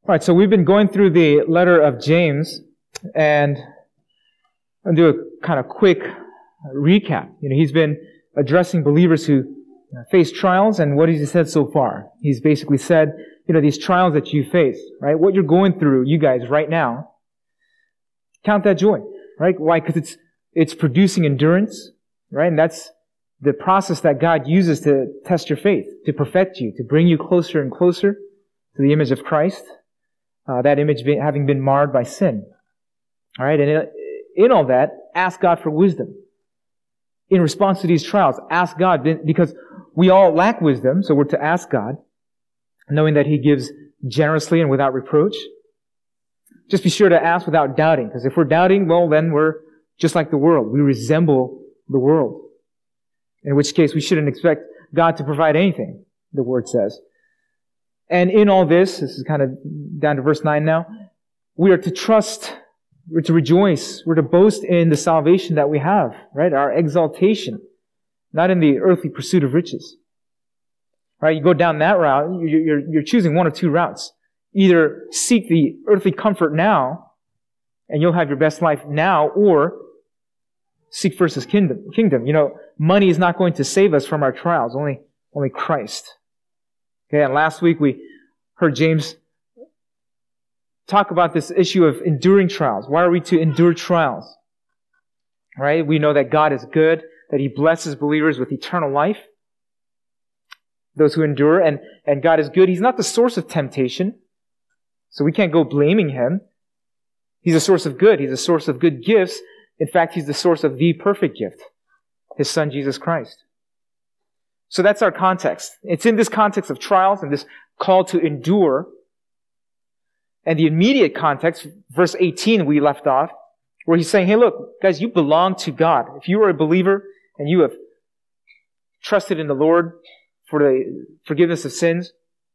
All right, so we've been going through the letter of James, and I'll do a kind of quick recap. He's been addressing believers who face trials, and what has he said so far? He's basically said, these trials that you face, right? What you're going through, you guys, right now, count that joy, right? Why? Because it's producing endurance, right? And that's the process that God uses to test your faith, to perfect you, to bring you closer and closer to the image of Christ. That image having been marred by sin. All right, and in all that, ask God for wisdom. In response to these trials, ask God, because we all lack wisdom, so we're to ask God, knowing that He gives generously and without reproach. Just be sure to ask without doubting, because if we're doubting, well, then we're just like the world. We resemble the world. In which case, we shouldn't expect God to provide anything, the Word says. And in all this is kind of down to verse 9 now, we are to trust, we're to rejoice, we're to boast in the salvation that we have, right? Our exaltation, not in the earthly pursuit of riches. Right? You go down that route, you're choosing one of two routes. Either seek the earthly comfort now, and you'll have your best life now, or seek first His kingdom. Money is not going to save us from our trials, only Christ. Okay, and last week we heard James talk about this issue of enduring trials. Why are we to endure trials? Right? We know that God is good, that He blesses believers with eternal life, those who endure, and God is good. He's not the source of temptation, so we can't go blaming Him. He's a source of good. He's a source of good gifts. In fact, He's the source of the perfect gift, His Son, Jesus Christ. So that's our context. It's in this context of trials and this call to endure. And the immediate context, verse 18 we left off, where he's saying, hey, look, guys, you belong to God. If you are a believer and you have trusted in the Lord for the forgiveness of sins,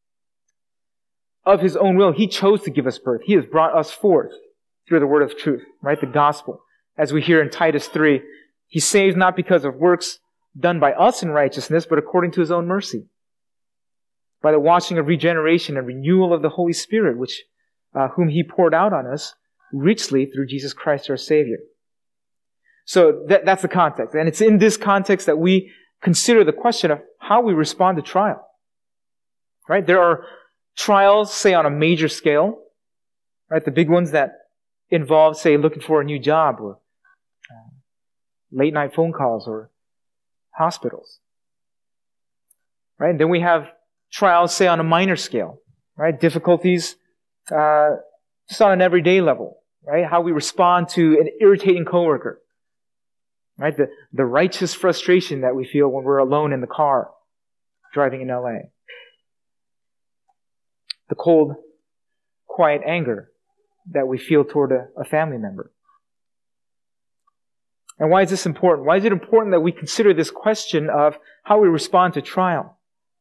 of His own will, He chose to give us birth. He has brought us forth through the word of truth, right? The gospel. As we hear in Titus 3, He saves not because of works done by us in righteousness, but according to His own mercy, by the washing of regeneration and renewal of the Holy Spirit, whom He poured out on us richly through Jesus Christ our Savior. So that's the context. And it's in this context that we consider the question of how we respond to trial. Right? There are trials, say, on a major scale, right? The big ones that involve, say, looking for a new job, or late night phone calls, or hospitals. Right? And then we have trials, say, on a minor scale, right? Difficulties just on an everyday level, right? How we respond to an irritating coworker, right? The righteous frustration that we feel when we're alone in the car driving in LA. The cold, quiet anger that we feel toward a family member. And why is this important? Why is it important that we consider this question of how we respond to trial?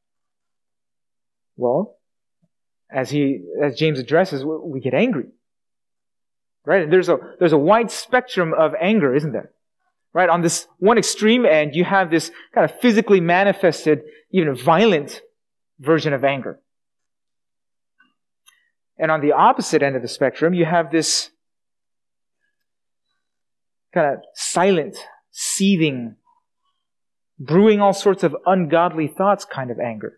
Well, as James addresses, we get angry. Right? And there's a wide spectrum of anger, isn't there? Right? On this one extreme end, you have this kind of physically manifested, even violent version of anger. And on the opposite end of the spectrum, you have this kind of silent, seething, brewing all sorts of ungodly thoughts kind of anger.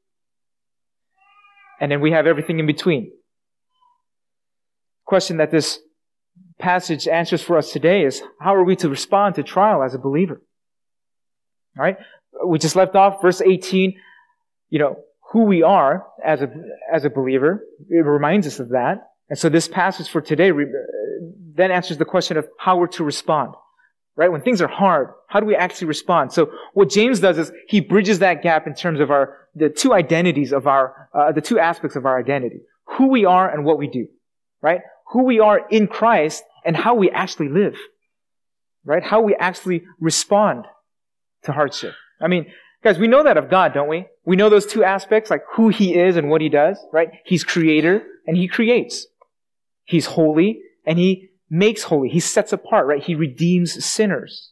And then we have everything in between. Question that this passage answers for us today is, how are we to respond to trial as a believer? All right? We just left off verse 18, who we are as a believer. It reminds us of that. And so this passage for today then answers the question of how we're to respond. Right? When things are hard, how do we actually respond? So what James does is he bridges that gap in terms of the two identities of the two aspects of our identity. Who we are and what we do. Right? Who we are in Christ and how we actually live. Right? How we actually respond to hardship. I mean, guys, we know that of God, don't we? We know those two aspects, like who He is and what He does, right? He's creator and He creates. He's holy and He makes holy. He sets apart, right? He redeems sinners.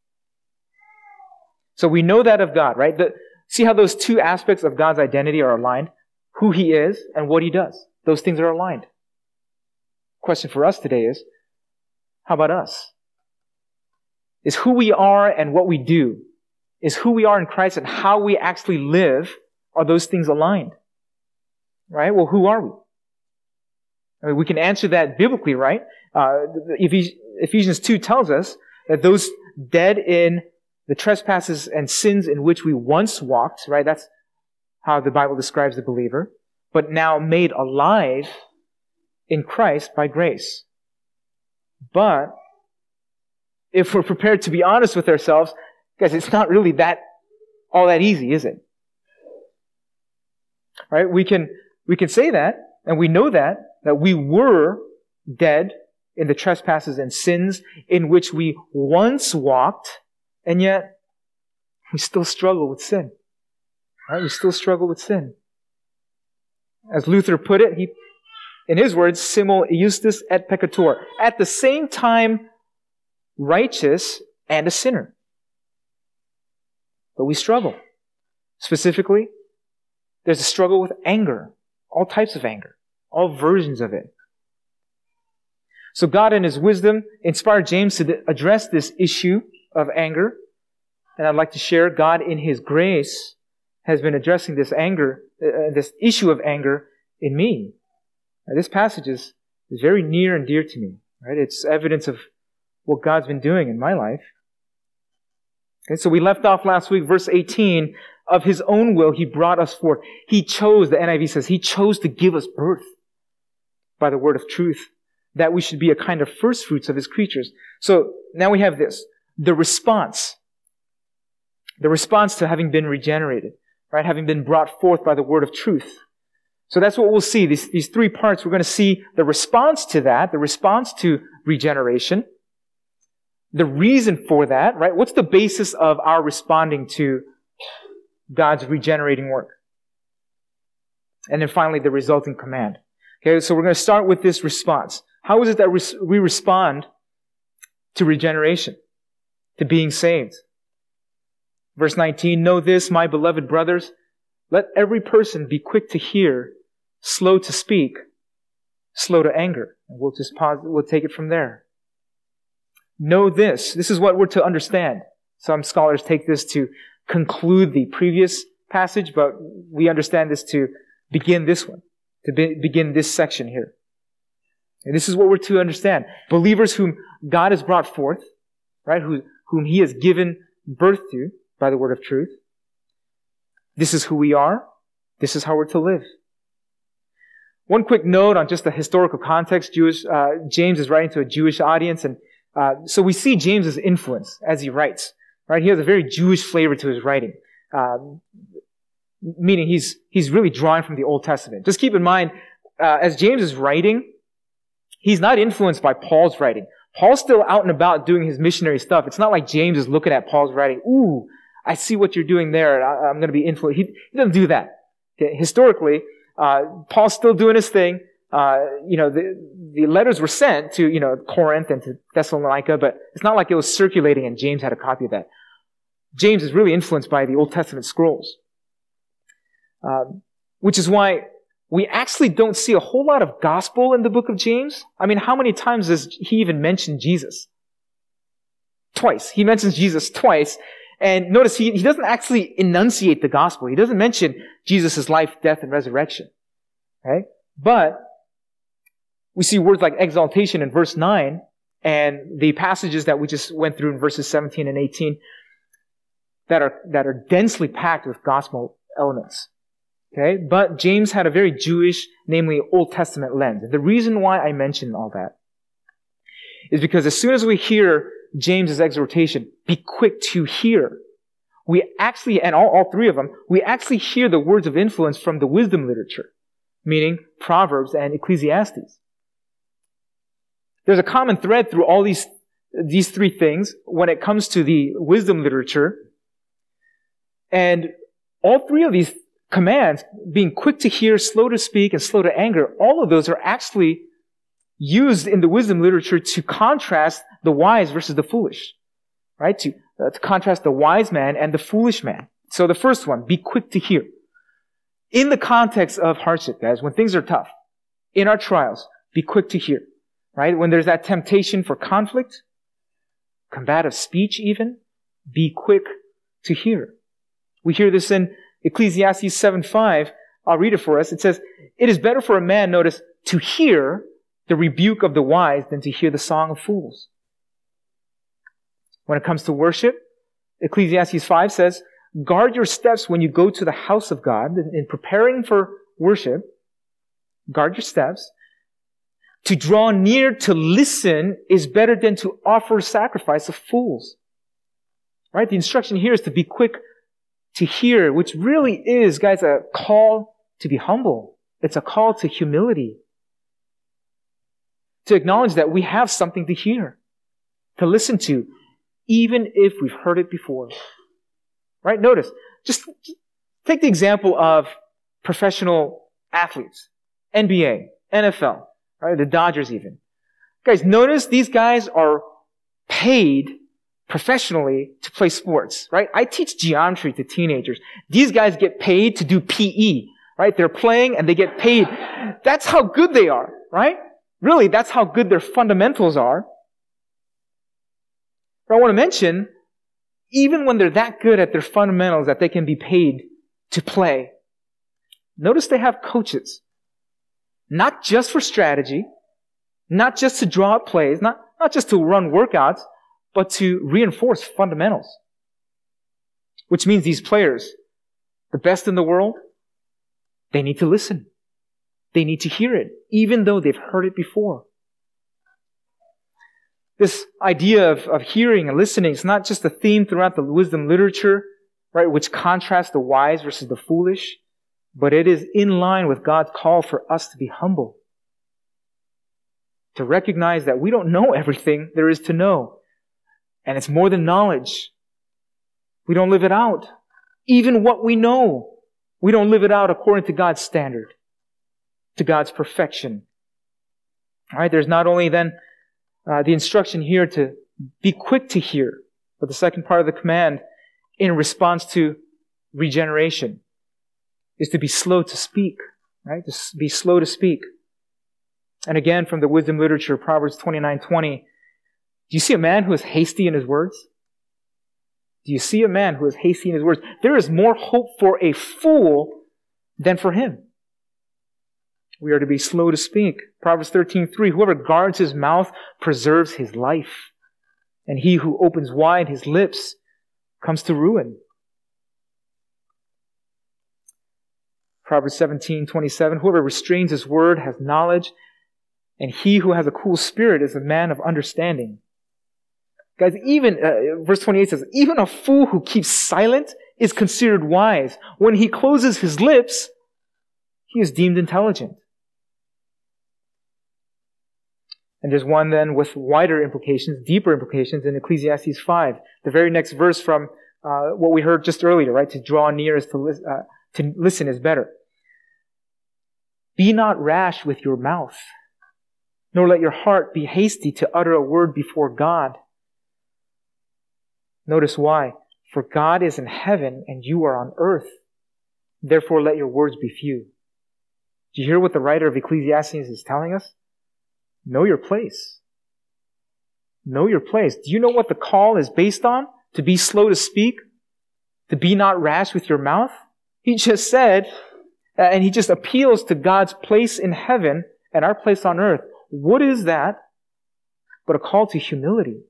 So we know that of God, right? See how those two aspects of God's identity are aligned? Who He is and what He does. those things are aligned. Question for us today is, how about us? Is who we are and what we do, is who we are in Christ and how we actually live, are those things aligned? Right? Well, who are we? I mean, we can answer that biblically, right? Ephesians 2 tells us that those dead in the trespasses and sins in which we once walked, right? That's how the Bible describes the believer, but now made alive in Christ by grace. But if we're prepared to be honest with ourselves, guys, it's not really all that easy, is it? Right? We can say that, and we know that we were dead in the trespasses and sins in which we once walked, and yet we still struggle with sin. Right? We still struggle with sin. As Luther put it, in his words, simul iustus et peccator. At the same time, righteous and a sinner. But we struggle. Specifically, there's a struggle with anger. All types of anger. All versions of it. So God in His wisdom inspired James to address this issue of anger. And I'd like to share, God in His grace has been addressing this anger, this issue of anger in me. Now, this passage is very near and dear to me. Right? It's evidence of what God's been doing in my life. Okay, so we left off last week, verse 18, of His own will He brought us forth. He chose, the NIV says, He chose to give us birth by the word of truth, that we should be a kind of first fruits of His creatures. So now we have this, the response to having been regenerated, right? Having been brought forth by the word of truth. So that's what we'll see. These three parts, we're going to see the response to that, the response to regeneration, the reason for that, right? What's the basis of our responding to God's regenerating work? And then finally, the resulting command. Okay, so we're going to start with this response. How is it that we respond to regeneration, to being saved? Verse 19, know this, my beloved brothers, let every person be quick to hear, slow to speak, slow to anger. And we'll just pause, we'll take it from there. Know this. This is what we're to understand. Some scholars take this to conclude the previous passage, but we understand this to begin this one, to begin this section here. And this is what we're to understand. Believers whom God has brought forth, right, whom He has given birth to by the word of truth. This is who we are. This is how we're to live. One quick note on just the historical context. James is writing to a Jewish audience, and so we see James's influence as he writes. Right, he has a very Jewish flavor to his writing, meaning he's really drawing from the Old Testament. Just keep in mind, as James is writing, he's not influenced by Paul's writing. Paul's still out and about doing his missionary stuff. It's not like James is looking at Paul's writing. Ooh, I see what you're doing there. I'm going to be influenced. He doesn't do that. Okay? Historically, Paul's still doing his thing. The letters were sent to, Corinth and to Thessalonica, but it's not like it was circulating and James had a copy of that. James is really influenced by the Old Testament scrolls. Which is why we actually don't see a whole lot of gospel in the book of James. I mean, how many times does he even mention Jesus? Twice. He mentions Jesus twice. And notice he doesn't actually enunciate the gospel. He doesn't mention Jesus' life, death, and resurrection. Okay? But we see words like exaltation in verse 9 and the passages that we just went through in verses 17 and 18 that are densely packed with gospel elements. Okay? But James had a very Jewish, namely Old Testament lens. The reason why I mention all that is because as soon as we hear James's exhortation, be quick to hear, we actually, and all three of them, we actually hear the words of influence from the wisdom literature, meaning Proverbs and Ecclesiastes. There's a common thread through all these three things when it comes to the wisdom literature. And all three of these commands, being quick to hear, slow to speak, and slow to anger, all of those are actually used in the wisdom literature to contrast the wise versus the foolish. Right? To contrast the wise man and the foolish man. So the first one, be quick to hear. In the context of hardship, guys, when things are tough, in our trials, be quick to hear. Right? When there's that temptation for conflict, combative speech even, be quick to hear. We hear this in Ecclesiastes 7:5. I'll read it for us. It says, "It is better for a man, notice, to hear the rebuke of the wise than to hear the song of fools." When it comes to worship, Ecclesiastes 5 says, "Guard your steps when you go to the house of God." In preparing for worship, guard your steps. To draw near to listen is better than to offer sacrifice of fools. Right? The instruction here is to be quick to hear, which really is, guys, a call to be humble. It's a call to humility. To acknowledge that we have something to hear, to listen to, even if we've heard it before. Right? Notice, just take the example of professional athletes, NBA, NFL, right? The Dodgers even. Guys, notice these guys are paid professionally to play sports, right? I teach geometry to teenagers. These guys get paid to do PE, right? They're playing and they get paid. That's how good they are, right? Really, that's how good their fundamentals are. But I want to mention, even when they're that good at their fundamentals that they can be paid to play, notice they have coaches. Not just for strategy, not just to draw up plays, not just to run workouts, but to reinforce fundamentals. Which means these players, the best in the world, they need to listen. They need to hear it, even though they've heard it before. This idea of hearing and listening is not just a theme throughout the wisdom literature, right, which contrasts the wise versus the foolish, but it is in line with God's call for us to be humble. To recognize that we don't know everything there is to know. And it's more than knowledge. We don't live it out. Even what we know, we don't live it out according to God's standard, to God's perfection. All right, there's not only then the instruction here to be quick to hear, but the second part of the command in response to regeneration is to be slow to speak, right? To be slow to speak. And again, from the wisdom literature, Proverbs 29:20, do you see a man who is hasty in his words? Do you see a man who is hasty in his words? There is more hope for a fool than for him. We are to be slow to speak. Proverbs 13:3, whoever guards his mouth preserves his life, and he who opens wide his lips comes to ruin. Proverbs 17:27, whoever restrains his word has knowledge, and he who has a cool spirit is a man of understanding. Guys, even, verse 28 says, even a fool who keeps silent is considered wise. When he closes his lips, he is deemed intelligent. And there's one then with wider implications, deeper implications in Ecclesiastes 5. The very next verse from what we heard just earlier, right? To draw near is to listen is better. Be not rash with your mouth, nor let your heart be hasty to utter a word before God. Notice why. For God is in heaven and you are on earth. Therefore let your words be few. Do you hear what the writer of Ecclesiastes is telling us? Know your place. Know your place. Do you know what the call is based on? To be slow to speak? To be not rash with your mouth? He just said, and he just appeals to God's place in heaven and our place on earth. What is that but a call to humility?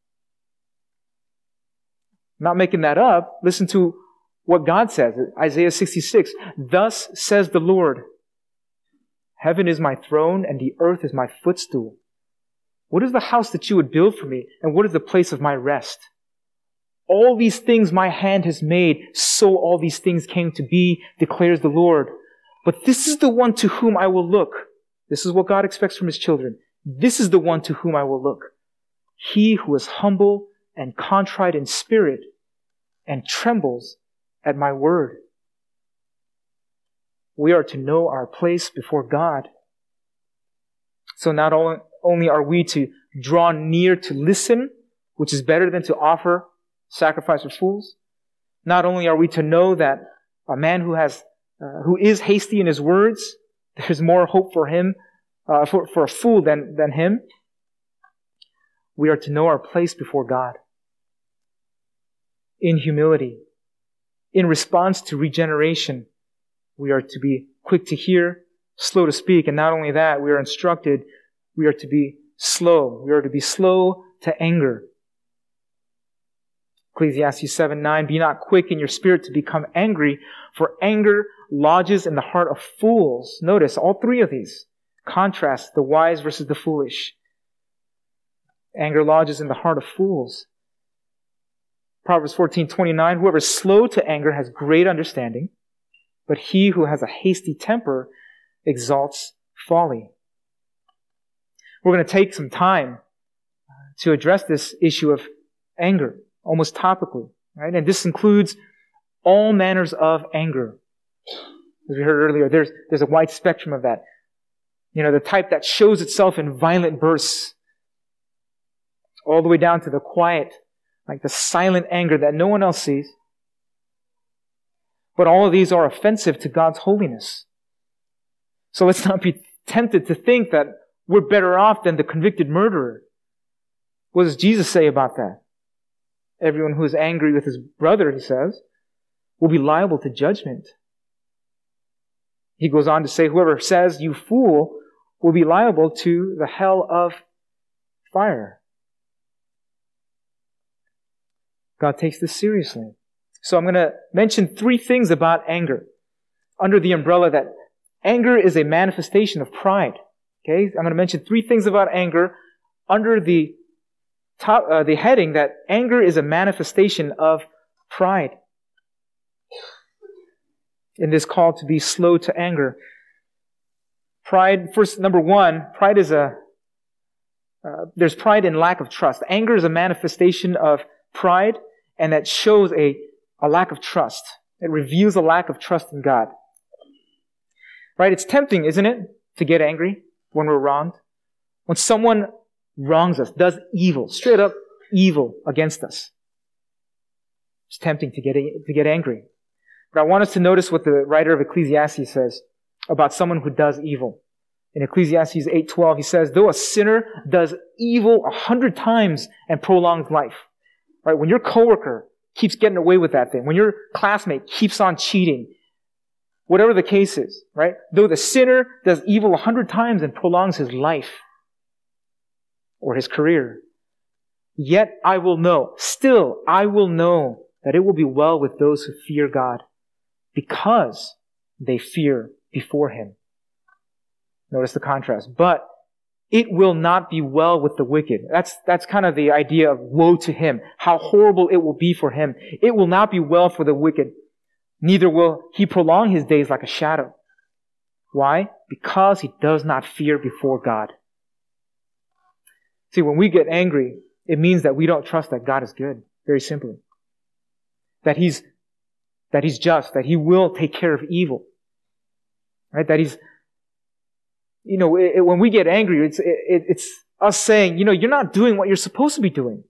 I'm not making that up. Listen to what God says. Isaiah 66. Thus says the Lord, heaven is my throne and the earth is my footstool. What is the house that you would build for me? And what is the place of my rest? All these things my hand has made, so all these things came to be, declares the Lord. But this is the one to whom I will look. This is what God expects from His children. This is the one to whom I will look. He who is humble and contrite in spirit and trembles at my word. We are to know our place before God. So not only are we to draw near to listen, which is better than to offer sacrifice for fools, not only are we to know that a man who is hasty in his words, there's more hope for him, for a fool than him. We are to know our place before God in humility. In response to regeneration, we are to be quick to hear, slow to speak, and not only that, we are instructed, we are to be slow. We are to be slow to anger. Ecclesiastes 7:9, be not quick in your spirit to become angry, for anger lodges in the heart of fools. Notice all three of these contrast the wise versus the foolish. Anger lodges in the heart of fools. Proverbs 14:29, whoever is slow to anger has great understanding, but he who has a hasty temper exalts folly. We're going to take some time to address this issue of anger, almost topically, right? And this includes all manners of anger. As we heard earlier, there's a wide spectrum of that. The type that shows itself in violent bursts, all the way down to the quiet, like the silent anger that no one else sees. But all of these are offensive to God's holiness. So let's not be tempted to think that we're better off than the convicted murderer. What does Jesus say about that? Everyone who is angry with his brother, he says, will be liable to judgment. He goes on to say, whoever says, you fool, will be liable to the hell of fire. God takes this seriously. So I'm going to mention three things about anger under the umbrella that anger is a manifestation of pride. Okay? I'm going to mention three things about anger under the heading that anger is a manifestation of pride. In this call to be slow to anger. Pride, first, number one, pride is there's pride in lack of trust. Anger is a manifestation of pride, and that shows a lack of trust. It reveals a lack of trust in God. Right? It's tempting, isn't it, to get angry when we're wronged? When someone wrongs us, does evil, straight up evil against us. It's tempting to get angry. But I want us to notice what the writer of Ecclesiastes says about someone who does evil. In Ecclesiastes 8:12, he says, though a sinner does evil 100 times and prolongs life. Right? When your coworker keeps getting away with that thing, when your classmate keeps on cheating, whatever the case is, right? Though the sinner does evil 100 times and prolongs his life or his career, yet I will know that it will be well with those who fear God because they fear before Him. Notice the contrast. But it will not be well with the wicked. That's kind of the idea of woe to him. How horrible it will be for him. It will not be well for the wicked. Neither will he prolong his days like a shadow. Why? Because he does not fear before God. See, when we get angry, it means that we don't trust that God is good. Very simply. That He's just, that He will take care of evil. Right? That He's, when we get angry, it's us saying, you're not doing what you're supposed to be doing.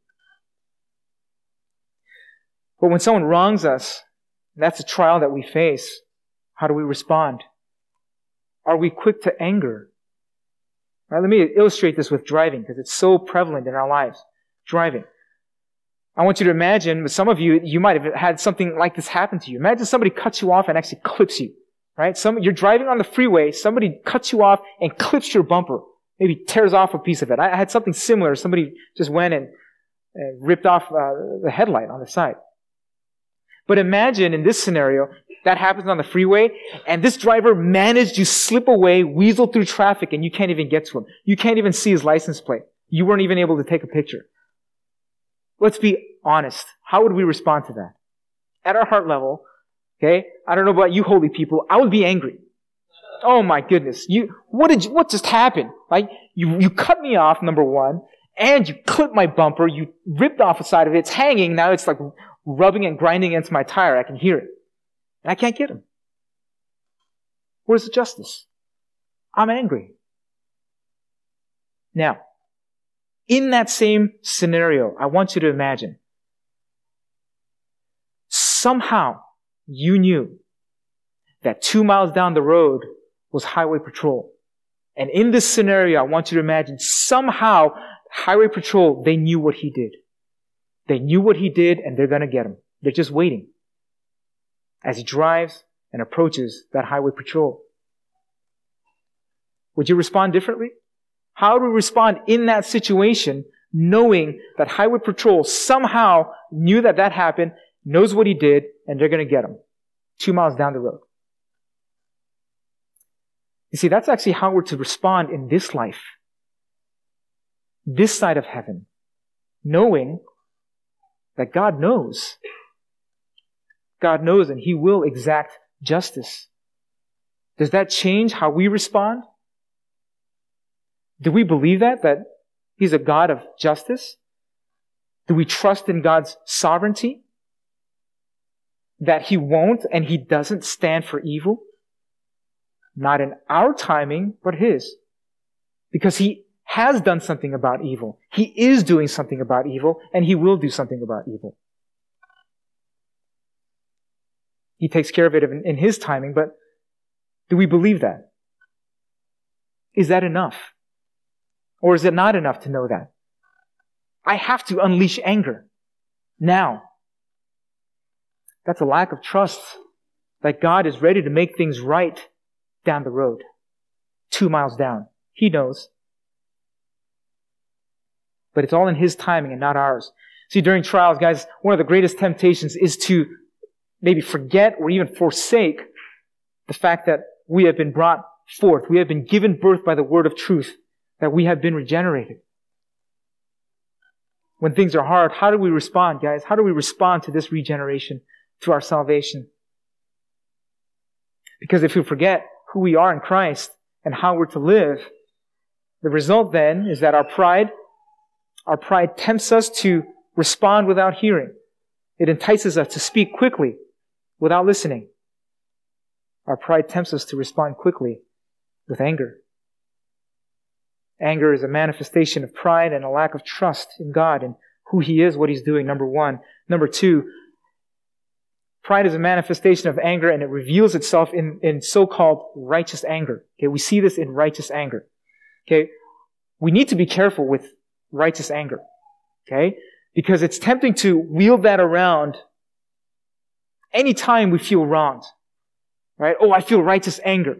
But when someone wrongs us, that's a trial that we face. How do we respond? Are we quick to anger? Right, let me illustrate this with driving because it's so prevalent in our lives. Driving. I want you to imagine, some of you might have had something like this happen to you. Imagine somebody cuts you off and actually clips you. Right? You're driving on the freeway, somebody cuts you off and clips your bumper. Maybe tears off a piece of it. I had something similar. Somebody just went and ripped off the headlight on the side. But imagine in this scenario, that happens on the freeway, and this driver managed to slip away, weasel through traffic, and you can't even get to him. You can't even see his license plate. You weren't even able to take a picture. Let's be honest. How would we respond to that? At our heart level, okay, I don't know about you holy people, I would be angry. Oh my goodness. What just happened? Like, you cut me off, number one, and you clipped my bumper, you ripped off the side of it, it's hanging, now it's like rubbing and grinding against my tire, I can hear it. And I can't get him. Where's the justice? I'm angry. Now, in that same scenario, I want you to imagine, somehow, you knew that 2 miles down the road was highway patrol. And in this scenario, I want you to imagine somehow highway patrol, they knew what he did. They knew what he did, and they're going to get him. They're just waiting as he drives and approaches that highway patrol. Would you respond differently? How do we respond in that situation, knowing that highway patrol somehow knew that that happened, knows what he did, and they're going to get him 2 miles down the road? You see, that's actually how we're to respond in this life, this side of heaven, knowing that God knows. God knows, and He will exact justice. Does that change how we respond? Do we believe that He's a God of justice? Do we trust in God's sovereignty? That He won't and He doesn't stand for evil? Not in our timing, but His. Because He has done something about evil. He is doing something about evil, and He will do something about evil. He takes care of it in His timing, but do we believe that? Is that enough? Or is it not enough to know that? I have to unleash anger now. That's a lack of trust that God is ready to make things right down the road, 2 miles down. He knows. But it's all in His timing and not ours. See, during trials, guys, one of the greatest temptations is to maybe forget or even forsake the fact that we have been brought forth. We have been given birth by the word of truth, that we have been regenerated. When things are hard, how do we respond, guys? How do we respond to this regeneration, to our salvation? Because if we forget who we are in Christ and how we're to live, the result then is that our pride tempts us to respond without hearing. It entices us to speak quickly without listening. Our pride tempts us to respond quickly with anger. Anger is a manifestation of pride and a lack of trust in God and who He is, what He's doing, number one. Number two, pride is a manifestation of anger, and it reveals itself in so-called righteous anger. Okay, we see this in righteous anger. Okay, we need to be careful with righteous anger. Okay, because it's tempting to wield that around anytime we feel wronged. Right? Oh, I feel righteous anger.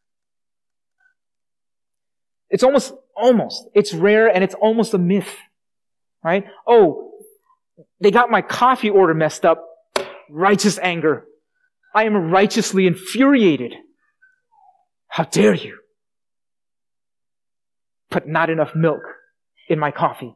It's almost, it's rare and it's almost a myth. Right? Oh, they got my coffee order messed up. Righteous anger. I am righteously infuriated. How dare you? Put not enough milk in my coffee.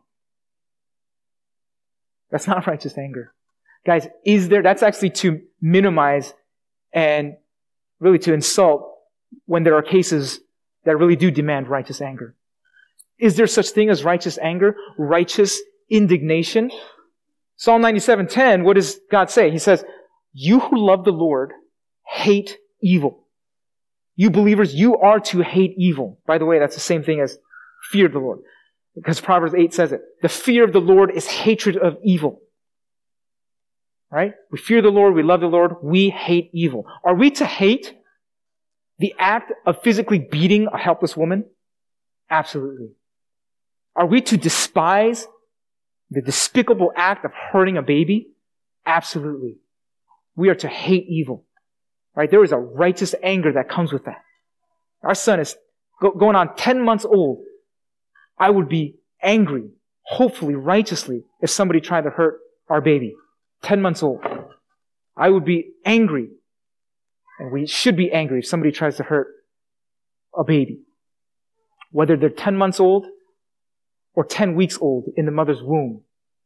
That's not righteous anger. Guys, that's actually to minimize and really to insult when there are cases that really do demand righteous anger. Is there such thing as righteous anger? Righteous indignation? Psalm 97:10, what does God say? He says, "You who love the Lord hate evil." You believers, you are to hate evil. By the way, that's the same thing as fear of the Lord. Because Proverbs 8 says it. The fear of the Lord is hatred of evil. Right? We fear the Lord, we love the Lord, we hate evil. Are we to hate the act of physically beating a helpless woman? Absolutely. Are we to despise the despicable act of hurting a baby? Absolutely. We are to hate evil. Right? There is a righteous anger that comes with that. Our son is going on 10 months old. I would be angry, hopefully righteously, if somebody tried to hurt our baby. 10 months old. I would be angry. And we should be angry if somebody tries to hurt a baby. Whether they're 10 months old or 10 weeks old in the mother's womb.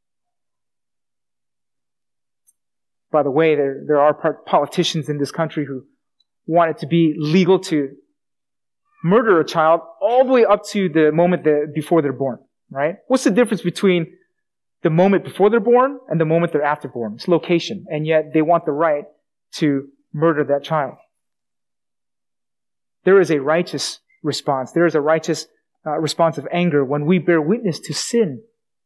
By the way, there are politicians in this country who want it to be legal to murder a child all the way up to the moment before they're born. Right? What's the difference between the moment before they're born and the moment they're after born? It's location. And yet they want the right to murder that child. There is a righteous response. There is a righteous response of anger when we bear witness to sin.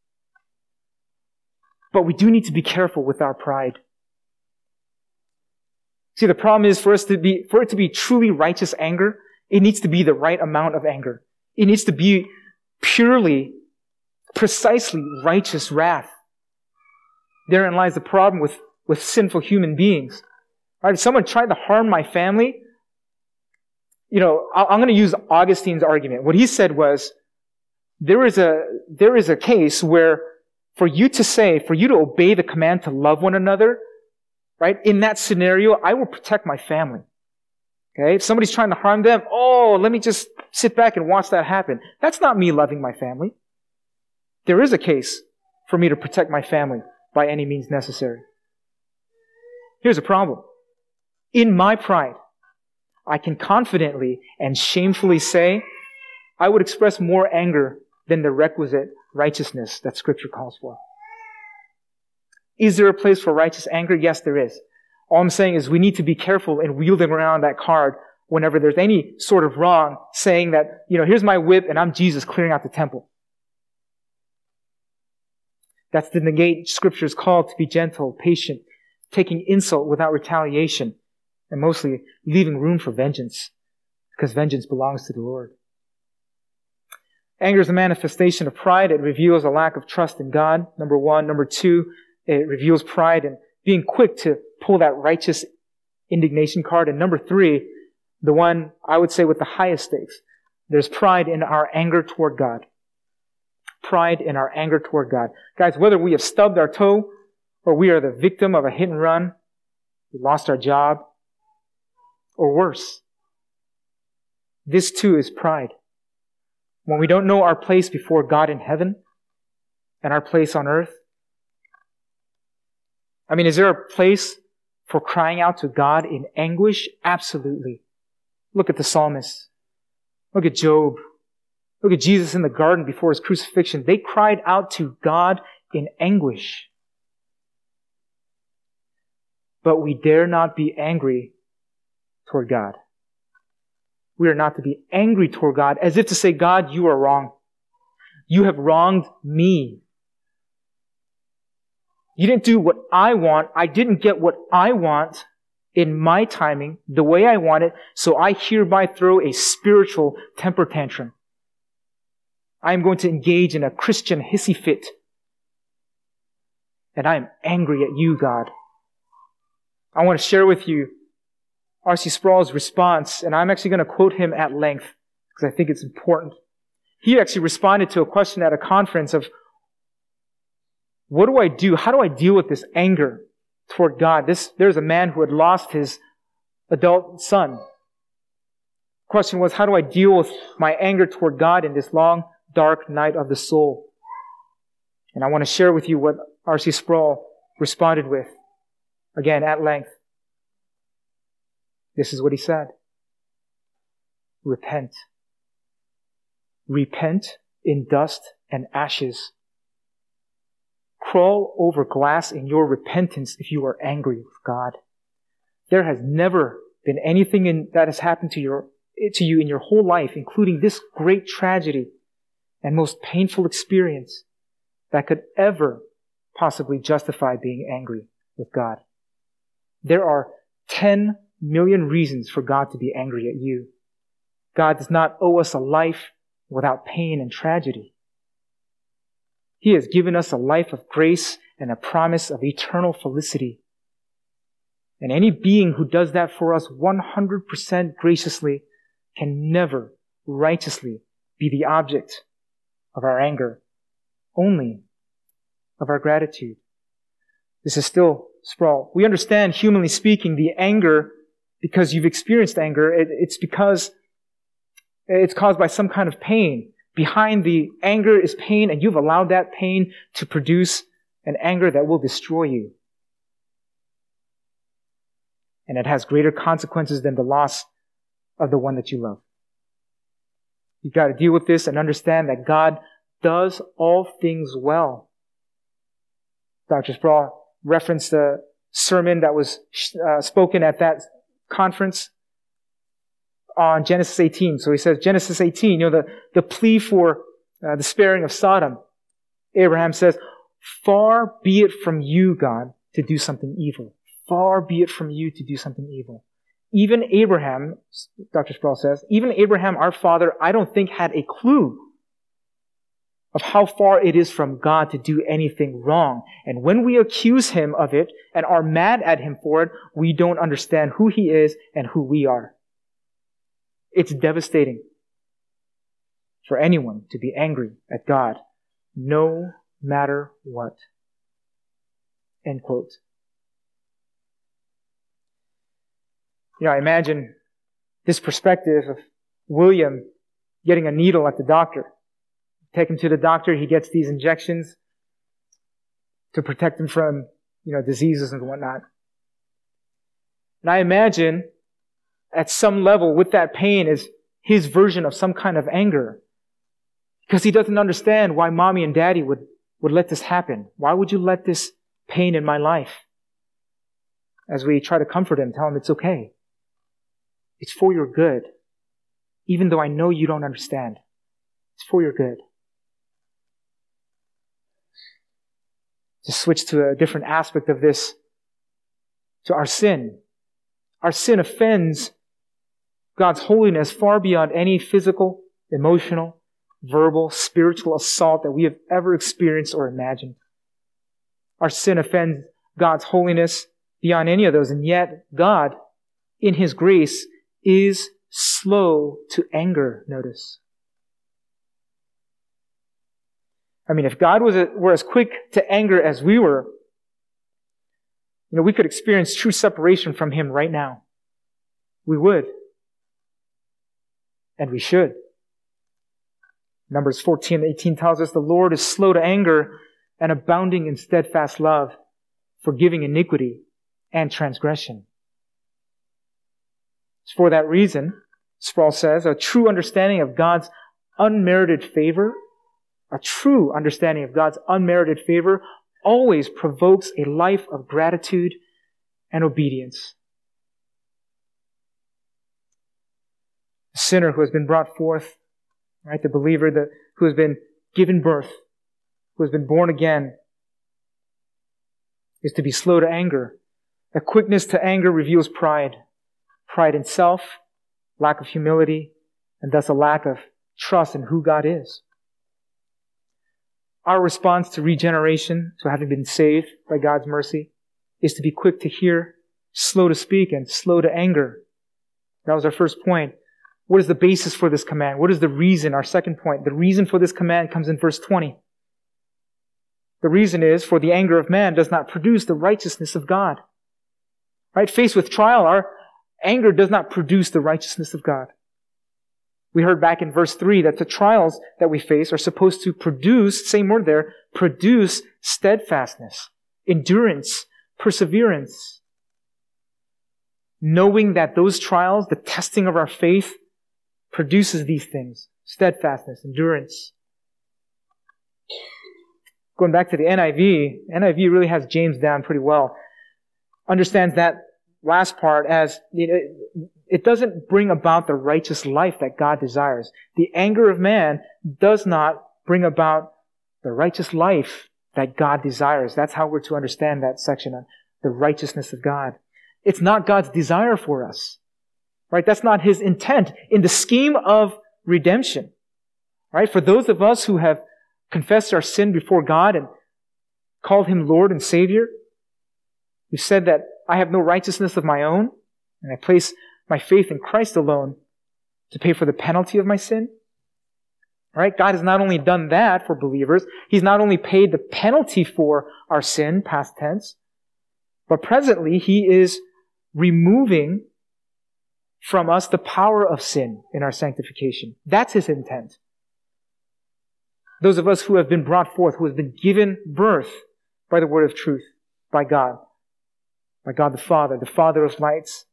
But we do need to be careful with our pride. See, the problem is for it to be truly righteous anger, It needs to be the right amount of anger. It needs to be purely, precisely righteous wrath. Therein lies the problem with sinful human beings. Right? If someone tried to harm my family, I'm going to use Augustine's argument. What he said was, there is a case where for you to obey the command to love one another, right? In that scenario, I will protect my family. Okay? If somebody's trying to harm them, let me just sit back and watch that happen. That's not me loving my family. There is a case for me to protect my family by any means necessary. Here's a problem. In my pride, I can confidently and shamefully say, I would express more anger than the requisite righteousness that Scripture calls for. Is there a place for righteous anger? Yes, there is. All I'm saying is we need to be careful in wielding around that card whenever there's any sort of wrong, saying that, here's my whip and I'm Jesus clearing out the temple. That's to negate Scripture's call to be gentle, patient, taking insult without retaliation, and mostly leaving room for vengeance, because vengeance belongs to the Lord. Anger is a manifestation of pride. It reveals a lack of trust in God, number one. Number two, it reveals pride in being quick to pull that righteous indignation card. And number three, the one I would say with the highest stakes, there's pride in our anger toward God. Pride in our anger toward God. Guys, whether we have stubbed our toe or we are the victim of a hit and run, we lost our job, or worse, this too is pride. When we don't know our place before God in heaven and our place on earth. Is there a place for crying out to God in anguish? Absolutely. Look at the psalmist. Look at Job. Look at Jesus in the garden before His crucifixion. They cried out to God in anguish. But we dare not be angry toward God. We are not to be angry toward God as if to say, God, you are wrong. You have wronged me. You didn't do what I want. I didn't get what I want in my timing, the way I want it, so I hereby throw a spiritual temper tantrum. I am going to engage in a Christian hissy fit. And I am angry at you, God. I want to share with you R.C. Sproul's response, and I'm actually going to quote him at length because I think it's important. He actually responded to a question at a conference of, what do I do? How do I deal with this anger toward God? There's a man who had lost his adult son. The question was, how do I deal with my anger toward God in this long, dark night of the soul? And I want to share with you what R.C. Sproul responded with, again, at length. This is what he said. Repent. Repent in dust and ashes. Crawl over glass in your repentance if you are angry with God. There has never been anything that has happened to you in your whole life, including this great tragedy and most painful experience, that could ever possibly justify being angry with God. There are 10 million reasons for God to be angry at you. God does not owe us a life without pain and tragedy. He has given us a life of grace and a promise of eternal felicity. And any being who does that for us 100% graciously can never righteously be the object of our anger, only of our gratitude. This is still Sproul. We understand, humanly speaking, the anger, because you've experienced anger, it's because it's caused by some kind of pain. Behind the anger is pain, and you've allowed that pain to produce an anger that will destroy you. And it has greater consequences than the loss of the one that you love. You've got to deal with this and understand that God does all things well. Dr. Sproul referenced a sermon that was spoken at that conference on Genesis 18. So he says, Genesis 18, the plea for the sparing of Sodom. Abraham says, far be it from you, God, to do something evil. Far be it from you to do something evil. even Abraham, Dr. Sproul says, even Abraham, our father, I don't think had a clue of how far it is from God to do anything wrong. And when we accuse him of it and are mad at him for it, we don't understand who he is and who we are. It's devastating for anyone to be angry at God, no matter what. End quote. I imagine this perspective of William getting a needle at the doctor. Take him to the doctor, he gets these injections to protect him from, diseases and whatnot. And I imagine at some level with that pain is his version of some kind of anger. Because he doesn't understand why mommy and daddy would let this happen. Why would you let this pain in my life? As we try to comfort him, tell him it's okay. It's for your good. Even though I know you don't understand. It's for your good. To switch to a different aspect of this, to our sin. Our sin offends God's holiness far beyond any physical, emotional, verbal, spiritual assault that we have ever experienced or imagined. Our sin offends God's holiness beyond any of those, and yet God, in His grace, is slow to anger, notice. If God were as quick to anger as we were, we could experience true separation from Him right now. We would. And we should. Numbers 14:18 tells us the Lord is slow to anger and abounding in steadfast love, forgiving iniquity and transgression. For that reason, Sproul says, a true understanding of God's unmerited favor, always provokes a life of gratitude and obedience. The sinner who has been brought forth, the believer who has been given birth, who has been born again, is to be slow to anger. A quickness to anger reveals pride. Pride in self, lack of humility, and thus a lack of trust in who God is. Our response to regeneration, to having been saved by God's mercy, is to be quick to hear, slow to speak, and slow to anger. That was our first point. What is the basis for this command? What is the reason? Our second point. The reason for this command comes in verse 20. The reason is, for the anger of man does not produce the righteousness of God. Faced with trial, our anger does not produce the righteousness of God. We heard back in verse 3 that the trials that we face are supposed to produce, same word there, produce steadfastness, endurance, perseverance. Knowing that those trials, the testing of our faith, produces these things, steadfastness, endurance. Going back to the NIV really has James down pretty well. Understands that last part as it doesn't bring about the righteous life that God desires. The anger of man does not bring about the righteous life that God desires. That's how we're to understand that section on the righteousness of God. It's not God's desire for us. That's not His intent in the scheme of redemption. For those of us who have confessed our sin before God and called Him Lord and Savior, who said that I have no righteousness of my own, and I place my faith in Christ alone to pay for the penalty of my sin. God has not only done that for believers, He's not only paid the penalty for our sin, past tense, but presently He is removing from us the power of sin in our sanctification. That's His intent. Those of us who have been brought forth, who have been given birth by the word of truth, by God the Father of lights.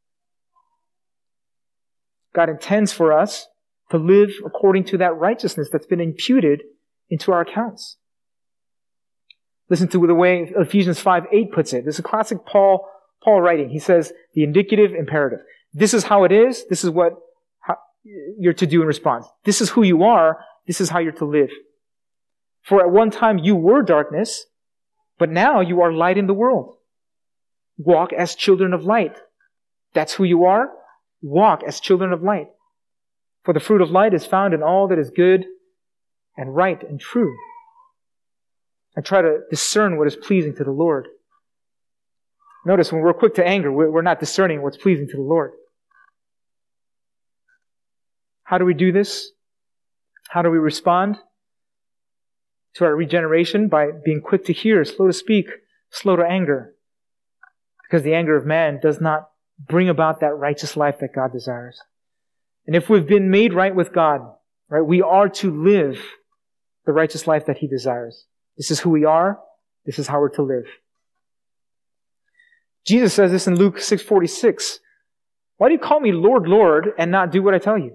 God intends for us to live according to that righteousness that's been imputed into our accounts. Listen to the way Ephesians 5:8 puts it. This is a classic Paul writing. He says, the indicative imperative. This is how it is. This is what you're to do in response. This is who you are. This is how you're to live. For at one time you were darkness, but now you are light in the world. Walk as children of light. That's who you are. walk as children of light. For the fruit of light is found in all that is good and right and true. And try to discern what is pleasing to the Lord. Notice when we're quick to anger, we're not discerning what's pleasing to the Lord. How do we do this? How do we respond to our regeneration? By being quick to hear, slow to speak, slow to anger. Because the anger of man does not bring about that righteous life that God desires. And if we've been made right with God, right, we are to live the righteous life that He desires. This is who we are. This is how we're to live. Jesus says this in Luke 6:46. Why do you call me Lord, Lord, and not do what I tell you?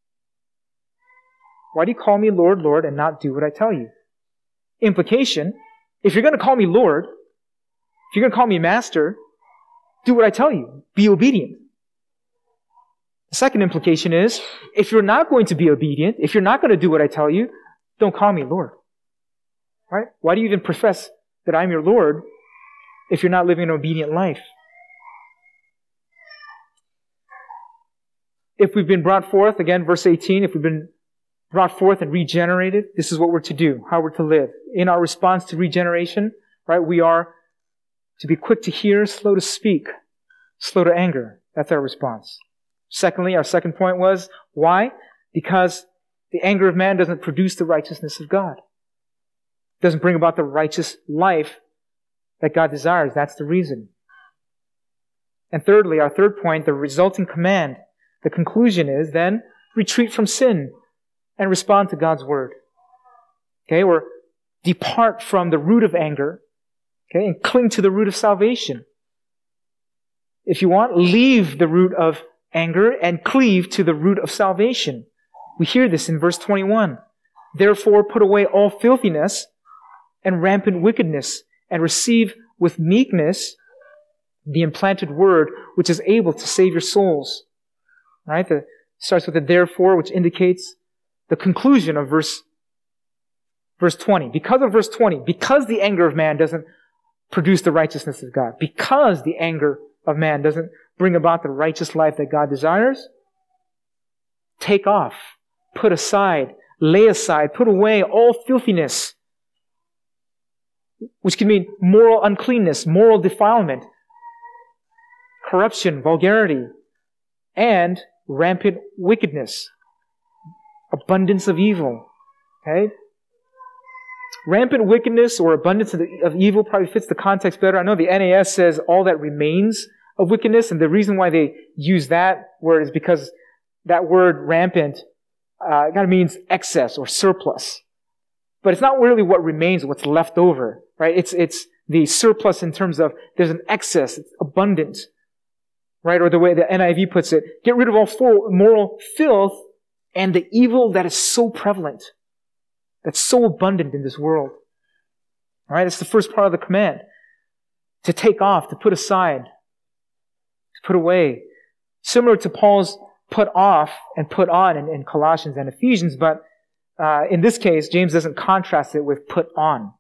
Why do you call me Lord, Lord, and not do what I tell you? Implication, if you're going to call me Lord, if you're going to call me Master, do what I tell you. Be obedient. The second implication is, if you're not going to be obedient, if you're not going to do what I tell you, don't call me Lord. Right? Why do you even profess that I'm your Lord if you're not living an obedient life? If we've been brought forth, again, verse 18, if we've been brought forth and regenerated, this is what we're to do, how we're to live. In our response to regeneration, right, we are to be quick to hear, slow to speak, slow to anger. That's our response. Secondly, our second point was, why? Because the anger of man doesn't produce the righteousness of God. It doesn't bring about the righteous life that God desires. That's the reason. And thirdly, our third point, the resulting command, the conclusion is then retreat from sin and respond to God's word. Okay, or depart from the root of anger, okay, and cling to the root of salvation. If you want, leave the root of anger and cleave to the root of salvation. We hear this in verse 21. Therefore, put away all filthiness and rampant wickedness, and receive with meekness the implanted word, which is able to save your souls. Right? Starts with the therefore, which indicates the conclusion of verse 20. Because of verse 20, because the anger of man doesn't produce the righteousness of God, because the anger of man doesn't bring about the righteous life that God desires, take off, put aside, lay aside, put away all filthiness, which can mean moral uncleanness, moral defilement, corruption, vulgarity, and rampant wickedness, abundance of evil. Okay? Rampant wickedness or abundance of evil probably fits the context better. I know the NAS says all that remains of wickedness, and the reason why they use that word is because that word rampant kind of means excess or surplus. But it's not really what remains, what's left over, right? It's the surplus in terms of there's an excess, it's abundant, right? Or the way the NIV puts it, get rid of all moral filth and the evil that is so prevalent, that's so abundant in this world. All right, that's the first part of the command. To take off, to put aside, to put away. Similar to Paul's put off and put on in Colossians and Ephesians, but in this case, James doesn't contrast it with put on.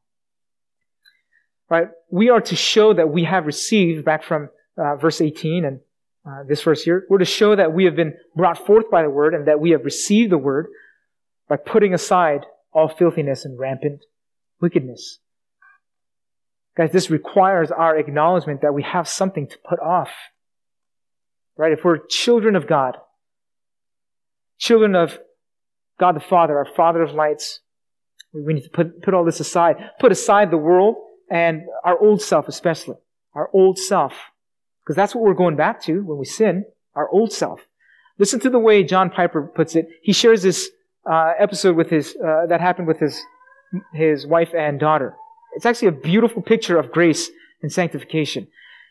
Right? We are to show that we have received, back from verse 18 and this verse here, we're to show that we have been brought forth by the word and that we have received the word by putting aside all filthiness and rampant wickedness. Guys, this requires our acknowledgement that we have something to put off. Right? If we're children of God, children of God the Father, our Father of lights, we need to put all this aside. Put aside the world and our old self especially. Our old self. Because that's what we're going back to when we sin. Our old self. Listen to the way John Piper puts it. He shares this episode with that happened with his wife and daughter. It's actually a beautiful picture of grace and sanctification.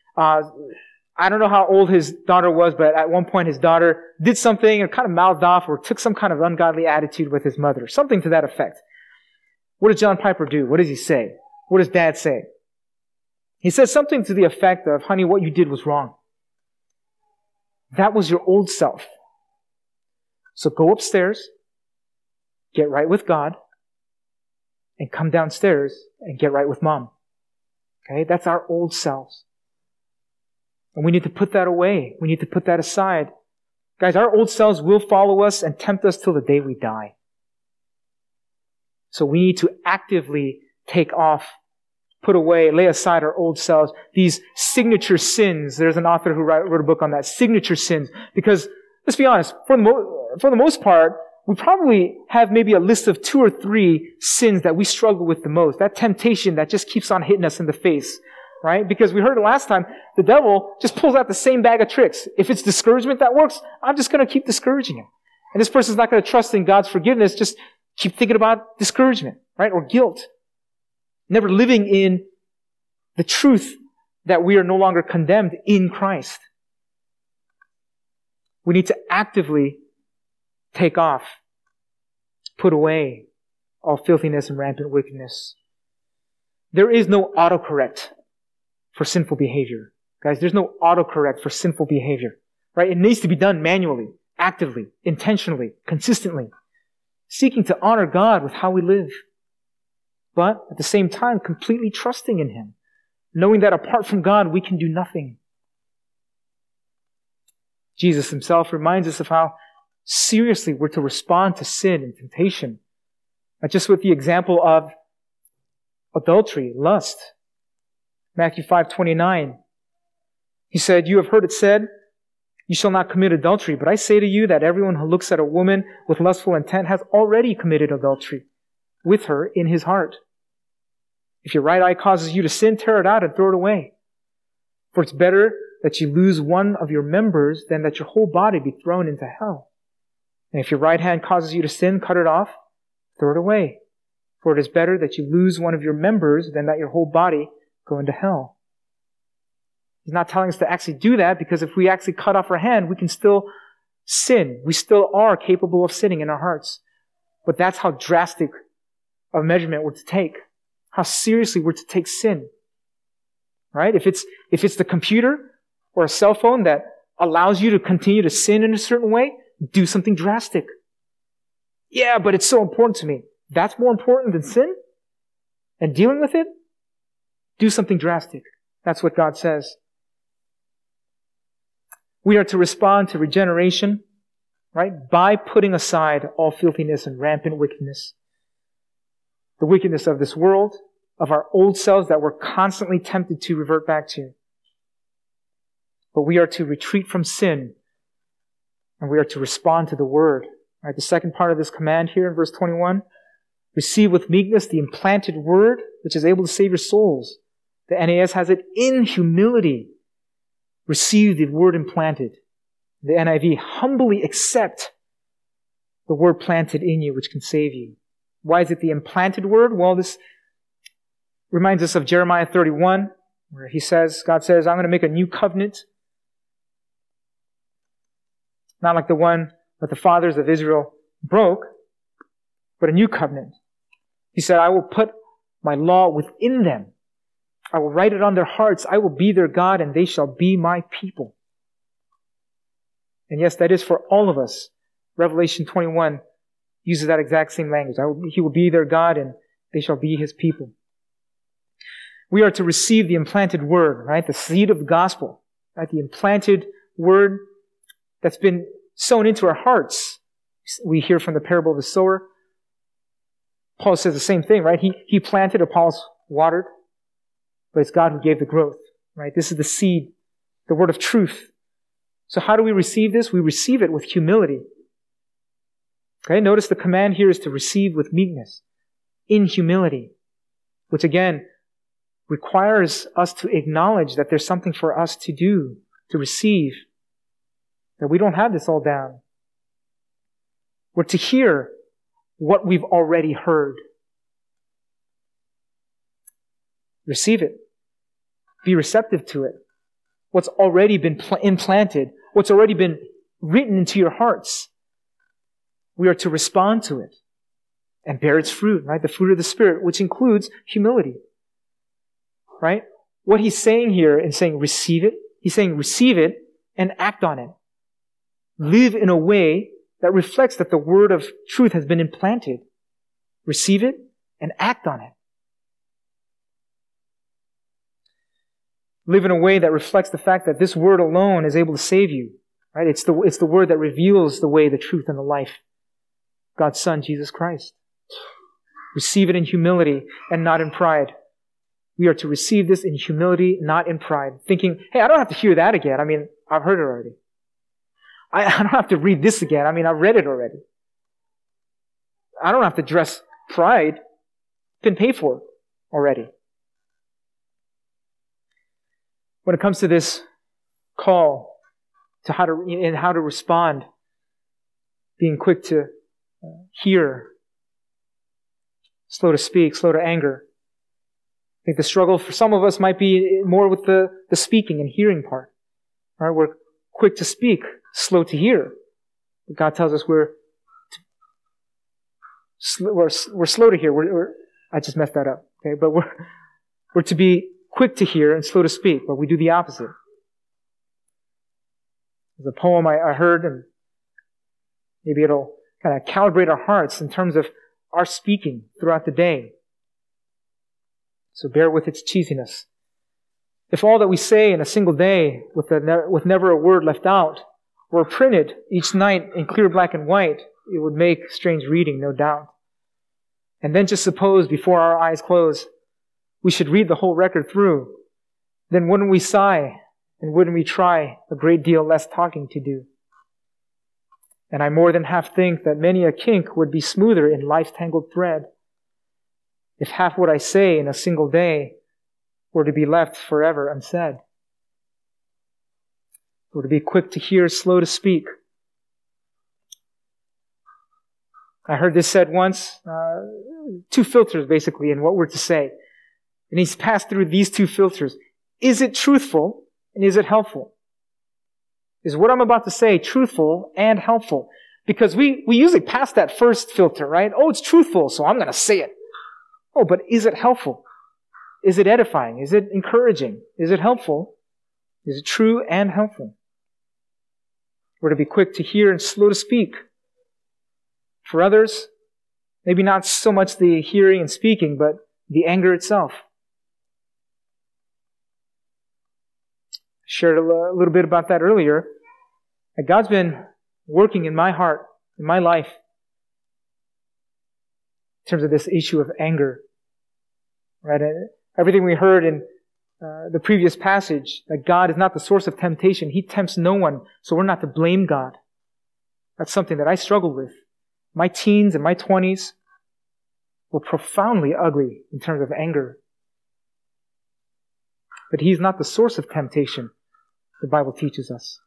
I don't know how old his daughter was, but at one point his daughter did something and kind of mouthed off or took some kind of ungodly attitude with his mother. Something to that effect. What does John Piper do? What does he say? What does Dad say? He says something to the effect of, honey, what you did was wrong. That was your old self. So go upstairs, get right with God, and come downstairs and get right with Mom. Okay? That's our old selves. And we need to put that away. We need to put that aside. Guys, our old selves will follow us and tempt us till the day we die. So we need to actively take off, put away, lay aside our old selves, these signature sins. There's an author who wrote a book on that, signature sins. Because, let's be honest, for the most part, we probably have maybe a list of 2 or 3 sins that we struggle with the most. That temptation that just keeps on hitting us in the face, right? Because we heard it last time, the devil just pulls out the same bag of tricks. If it's discouragement that works, I'm just going to keep discouraging him. And this person's not going to trust in God's forgiveness, just keep thinking about discouragement, right? Or guilt. Never living in the truth that we are no longer condemned in Christ. We need to actively take off, put away all filthiness and rampant wickedness. There is no autocorrect for sinful behavior. Guys, there's no autocorrect for sinful behavior, right? It needs to be done manually, actively, intentionally, consistently, seeking to honor God with how we live. But at the same time, completely trusting in Him, knowing that apart from God, we can do nothing. Jesus Himself reminds us of how seriously we're to respond to sin and temptation. Not just with the example of adultery, lust. Matthew 5:29. He said, "You have heard it said, you shall not commit adultery. But I say to you that everyone who looks at a woman with lustful intent has already committed adultery with her in his heart. If your right eye causes you to sin, tear it out and throw it away. For it's better that you lose one of your members than that your whole body be thrown into hell. And if your right hand causes you to sin, cut it off, throw it away. For it is better that you lose one of your members than that your whole body go into hell." He's not telling us to actually do that, because if we actually cut off our hand, we can still sin. We still are capable of sinning in our hearts. But that's how drastic a measurement we're to take. How seriously we're to take sin. Right? If it's the computer or a cell phone that allows you to continue to sin in a certain way, do something drastic. Yeah, but it's so important to me. That's more important than sin? And dealing with it? Do something drastic. That's what God says. We are to respond to regeneration, right, by putting aside all filthiness and rampant wickedness. The wickedness of this world, of our old selves that we're constantly tempted to revert back to. But we are to retreat from sin, and we are to respond to the Word. Right, the second part of this command here in verse 21, receive with meekness the implanted Word, which is able to save your souls. The NAS has it, in humility. Receive the Word implanted. The NIV, humbly accept the Word planted in you, which can save you. Why is it the implanted Word? Well, this reminds us of Jeremiah 31, where God says, I'm going to make a new covenant. Not like the one that the fathers of Israel broke, but a new covenant. He said, I will put my law within them. I will write it on their hearts. I will be their God, and they shall be my people. And yes, that is for all of us. Revelation 21 uses that exact same language. He will be their God, and they shall be His people. We are to receive the implanted Word, right? The seed of the gospel, right? The implanted Word that's been sown into our hearts. We hear from the parable of the sower. Paul says the same thing, right? He planted, Apollos watered, but it's God who gave the growth, right? This is the seed, the word of truth. So how do we receive this? We receive it with humility. Okay, notice the command here is to receive with meekness, in humility, which again requires us to acknowledge that there's something for us to do, to receive, that we don't have this all down. We're to hear what we've already heard. Receive it. Be receptive to it. What's already been implanted, what's already been written into your hearts. We are to respond to it and bear its fruit, right? The fruit of the Spirit, which includes humility. Right? What he's saying here in saying receive it, he's saying receive it and act on it. Live in a way that reflects that the word of truth has been implanted. Receive it and act on it. Live in a way that reflects the fact that this word alone is able to save you. Right? It's the Word that reveals the way, the truth, and the life. God's Son, Jesus Christ. Receive it in humility and not in pride. We are to receive this in humility, not in pride. Thinking, hey, I don't have to hear that again. I mean, I've heard it already. I don't have to read this again. I mean, I've read it already. I don't have to dress pride. It's been paid for already. When it comes to this call to how to respond, being quick to hear, slow to speak, slow to anger. I think the struggle for some of us might be more with the speaking and hearing part. Right? We're quick to speak, slow to hear. But God tells us we're slow to hear. I just messed that up. Okay, but we're to be quick to hear and slow to speak, but we do the opposite. There's a poem I heard, and maybe it'll kind of calibrate our hearts in terms of our speaking throughout the day. So bear with its cheesiness. If all that we say in a single day, with never a word left out, were printed each night in clear black and white, it would make strange reading, no doubt. And then just suppose before our eyes close, we should read the whole record through. Then wouldn't we sigh, and wouldn't we try a great deal less talking to do? And I more than half think that many a kink would be smoother in life's tangled thread if half what I say in a single day were to be left forever unsaid. Or to be quick to hear, slow to speak. I heard this said once, 2 filters basically in what we're to say. And he's passed through these 2 filters. Is it truthful and is it helpful? Is what I'm about to say truthful and helpful? Because we usually pass that first filter, right? Oh, it's truthful, so I'm going to say it. Oh, but is it helpful? Is it edifying? Is it encouraging? Is it helpful? Is it true and helpful? We're to be quick to hear and slow to speak. For others, maybe not so much the hearing and speaking, but the anger itself. Shared a little bit about that earlier. That God's been working in my heart, in my life, in terms of this issue of anger. Right? Everything we heard in the previous passage, that God is not the source of temptation. He tempts no one, so we're not to blame God. That's something that I struggled with. My teens and my 20s were profoundly ugly in terms of anger. But He's not the source of temptation, the Bible teaches us.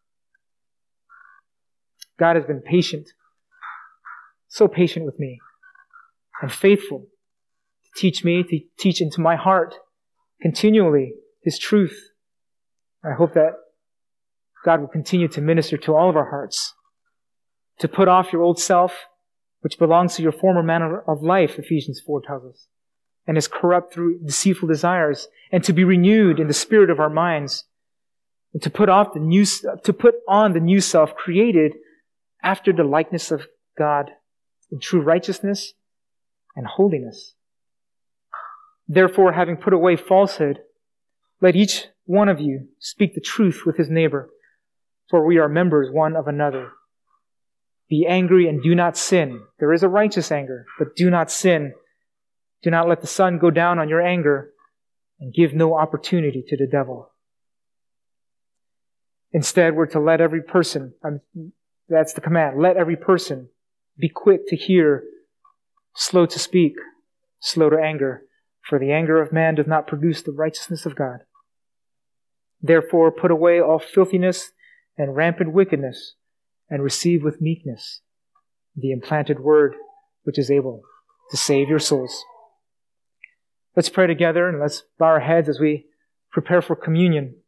God has been patient, so patient with me, and faithful to teach me, to teach into my heart continually His truth. I hope that God will continue to minister to all of our hearts, to put off your old self, which belongs to your former manner of life, Ephesians 4 tells us, and is corrupt through deceitful desires, and to be renewed in the spirit of our minds, and to put on the new self created after the likeness of God in true righteousness and holiness. Therefore, having put away falsehood, let each one of you speak the truth with his neighbor, for we are members one of another. Be angry and do not sin. There is a righteous anger, but do not sin. Do not let the sun go down on your anger, and give no opportunity to the devil. Instead, we're to let every person, that's the command, let every person be quick to hear, slow to speak, slow to anger, for the anger of man does not produce the righteousness of God. Therefore, put away all filthiness and rampant wickedness, and receive with meekness the implanted word which is able to save your souls. Let's pray together and let's bow our heads as we prepare for communion.